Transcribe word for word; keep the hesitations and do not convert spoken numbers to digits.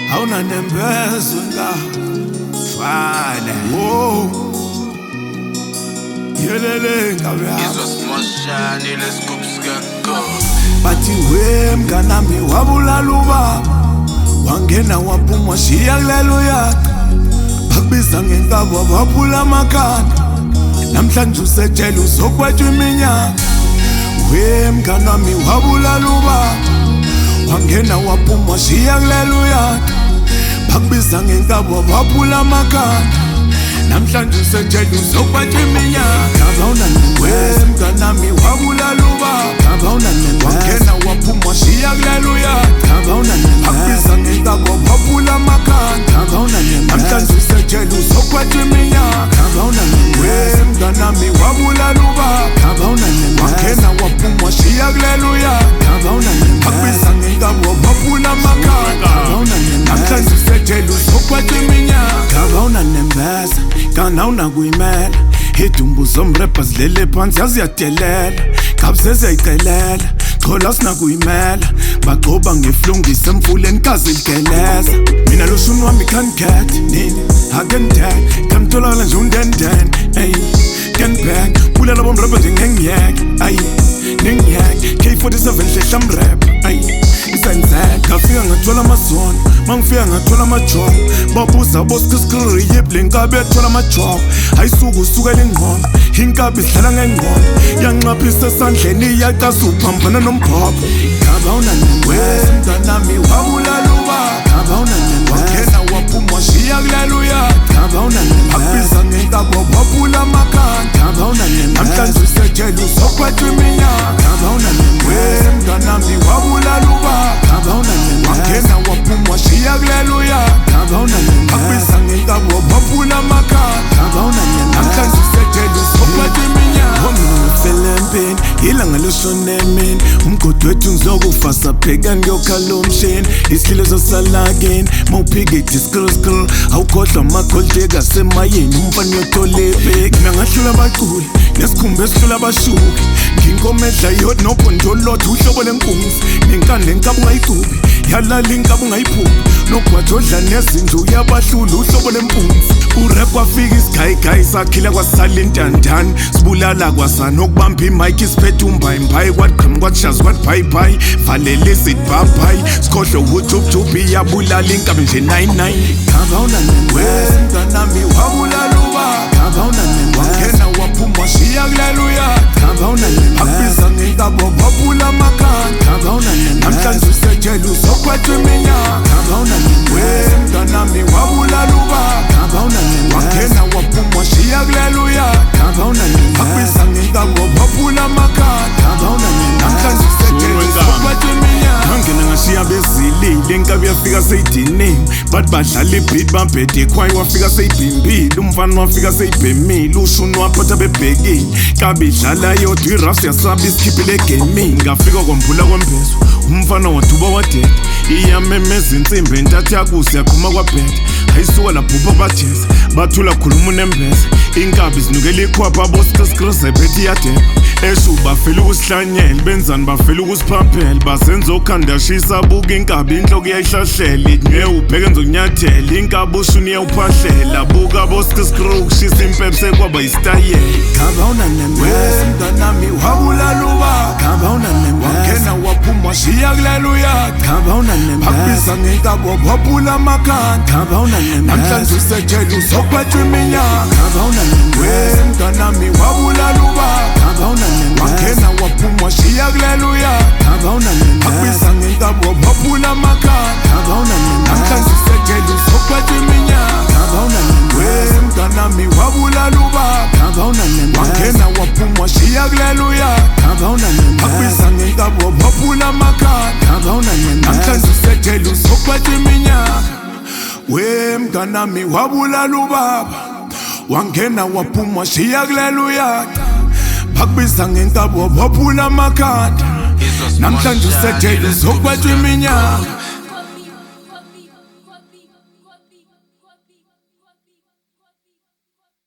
Hauna nembezo nga Fale Oh Yelele ngabya Izwa smoshani lescoopska go Bathi we mnganami wabulala ubaba Wangena waphuma shiya kulelo yaqa Bakubiza ngenkaba waphula amakhanda Namhlanje usetshela uzokwetha iminyaka We mnganami wabulala ubaba Wangena waphuma shiya kulelo yaqa Bakubiza ngenkaba waphula amakhanda Namhlanje usetshela uzokwetha iminyaka Ngabawuna we mnganami wabulala ubaba Ngabawuna wangena waphuma shiya kulelo yaqa Ngabawuna bakubiza ngenkaba waphula amakhanda Ngabawuna namhlanje usetshela uzokwetha iminyaka Ngabawuna we mnganami wabulala ubaba Ngabawuna wangena waphuma shiya kulelo yaqa Ngabawuna bakubiza ngenkaba waphula amakhanda Ngabawuna namhlanje usetshela uzokwetha iminyaka Ngabawuna nembeza kana unakuyimela idumbu zomrepha zilele phansi yaziyadelela kabze ziyayicelela chola sinakuyimela bagcoba ngeflungisa emfuleni kazi ligeleza mina loshuni wami can't get nini akendek kamtholakala nje undenden ey can back bulela bomrepha nje ngengiyeke ay ngengiyeke K forty-seven hlehla mrepha ay isenzeka ngafika ngathola amazona mangifika ngathola amajob babuza boskriskri yibhle inkabi ethola amajob ayisuku usukela ingqondo inkabi ihlala ngengqondo yanqaphisa esandleni iyaqasa uphambana nombhobho ngabawuna we mntanami wabulala ubaba ngabawuna wangena waphuma shiya kulelo yaqa ngabawuna bakubiza ngenkaba waphula amakhanda ngabawuna namhlanje usetshela uzokwetha iminyaka ngabawuna we mntanami wabulala ubaba ngabawuna wangena waphuma shiya kulelo yaqa ngabawuna bakubiza ngenkaba waphula amakhanda ngabawuna namhlanje usetshela uzokwetha iminyaka ngifele empini ilanga loshone emini umgodi wethu ngizokufa sapheka ngiyokhala umshini isililo sasalakini mawuphikide skr awukhohlwa amakholdeka asemayeni umfana uyotholephi mina ngahlula abaculi nesikhumba esihlula abashuki nginkomedla yodwa nobhondolotho uhlobo lenkunzi nenkanda enkaba ungayigubi yalala inkaba ungayiphuphi nogwathi odla nezinja uyabahlula uhlobo lempunzi urap wafika isigayigayi sakhila kwasala intandane sibulala kwasana okubamba imike isiphethe umbayimbayi kwaqhamu kwatshazi kwathi bhayibhayi valele izithi bhabhayi sikhohlwe uthubthubhi iyabulala inkabi nje nine nine ngabawuna we mntanami wabulala ubaba ngabawuna wangena waphuma shiya kulelo yaqa ngabawuna bakubiza ngenkaba waphula amakhanda ngabawuna namhlanje usetshela uzokwetha iminyaka ngabawuna we mntanami wabulala ubaba ngabawuna wangena waphuma shiya kulelo yaqa ngabawuna bakubiza ngenkaba waphula amakhanda ngabawuna namhlanje usetshela uzokwetha iminyaka ngangena ngashiya bezilile inkabi yafika seyidiniwe bathi badlala ibhidi bambhede ekhwayi wafika seyibhimbile umfana wafika seyibhemile ushuni waphatha bebhekile kabi idlala yodwa irafsi yasaba isikhiphile egaming ngafika kwambula kwembezo umfana waduba wadeda iyamemeza insimbi entathu yakusi yaqhuma kwabheda ayisuka labhubha batheza bathula khuluma unembeza inkabi zinukela ikhwapha boskriskri zephethe iyadeba eshu bafela ukusihlanyela benzani bafela ukusiphaphela basenza okhandashisa buka inkabi inhloko iyayihlahlela ithi ubheke nzokunyathela inkabi ushuni iyawuphahlela buka boskriskri ukushisa impepse kwaba yisitayela ngabawuna nembeza mntanami wabulala ubaba ngabawuna nembeza wangena waphuma shiya kulelo yaqa ngabawuna nembeza bakubiza ngenkaba waphula amakhanda ngabawuna nembeza namhlanje usetshela uzokwetha iminyaka ngabawuna nembeza mntanami wabulala ubaba ngabawuna nembeza wangena waphuma shiya kulelo yaqa ngabawuna nembeza bakubiza ngenkaba waphula amakhanda ngabawuna nembeza namhlanje usetshela uzokwetha iminyaka ngabawuna nembeza mntanami wabulala ubaba ngabawuna nembeza wangena waphuma shiya kulelo yaqa ngabawuna nembeza bakubiza ngenkaba waphula amakhanda ngabawuna nembeza namhlanje usetshela uzokwetha iminyaka we mnganami wabulala ubaba wangena waphuma shiya kulelo yaqa bakubiza ngenkaba waphula amakhanda namhlanje usetshela uzokwetha iminyaka